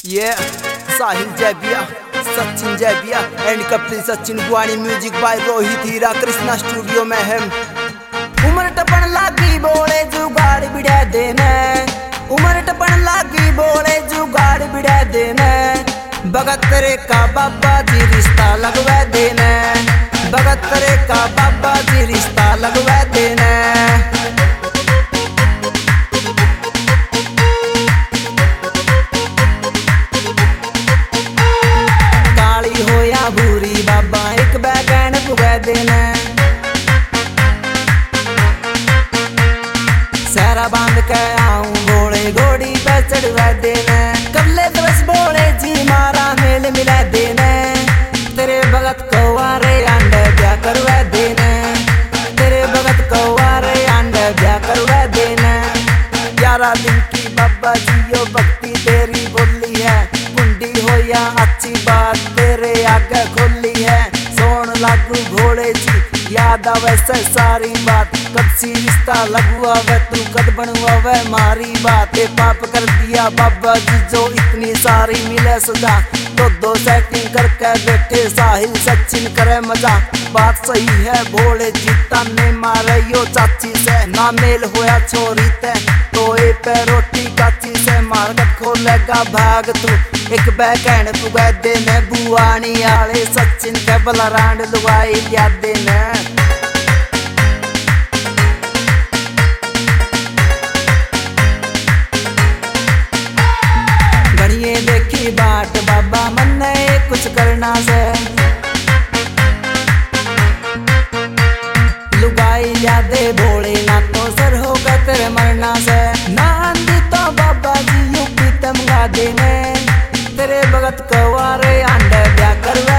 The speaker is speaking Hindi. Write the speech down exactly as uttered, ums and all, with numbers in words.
ये Sahil Jaibiya, Sachin Jaibiya and Kapil Sachin Guani, music by Rohit Heera, Krishna studio में है। उम्र टपन लागी बोले जुगाड़ बिड़ा देने, उम्र टपन लागी बोले जुगाड़ बिड़ा देने, भगत रे का बाबा जी रिश्ता लगवा देने, भगत रे का बाबा जी रिश्ता लगवा देने। भूरी बाबा एक बैगन पुगा देना, सारा बांध के आऊं घोड़े घोड़ी पे चढ़वा देना, कबले दिवस बोले जी मारा मेल मिला देना, तेरे भगत को वारे अंडे ब्याह करवा देना, तेरे भगत को वारे अंडे ब्याह करवा देना। ग्यारह दिन की बाबा जी यो भक्ति तेरी बोली है, कुंडी हो या अच्छी बात तेरे आगे खोली है, सोन लागू घोड़े जी याद आवे से सारी बात, कब सी रिश्ता लगुआ वे तू कद बनवा वे मारी बात, ए पाप कर दिया बाबा जी जो इतनी सारी मिले सजा, तो दो सेटिंग करके बैठे साहिल सचिन करे मजा। बात सही है भोले जी ताने मारे यो चाची से, ना मेल होया छोरी ते तो ए पे रोटी काची से, मार्केट खोलेगा भाग तू एक बैकैंड पुगा देने, बुआनी आले सचिन के बलरांड लुगाई लिया देने। घड़िए देखी बाट बाबा मन ने कुछ करना से, लुगाई यादे भोले ना तो सर होगा तेरे मरना से, ना आंधी तो बाबा जी यूपी तमगा देने, तेरे भगत कवारे अंडे ब्याह करवा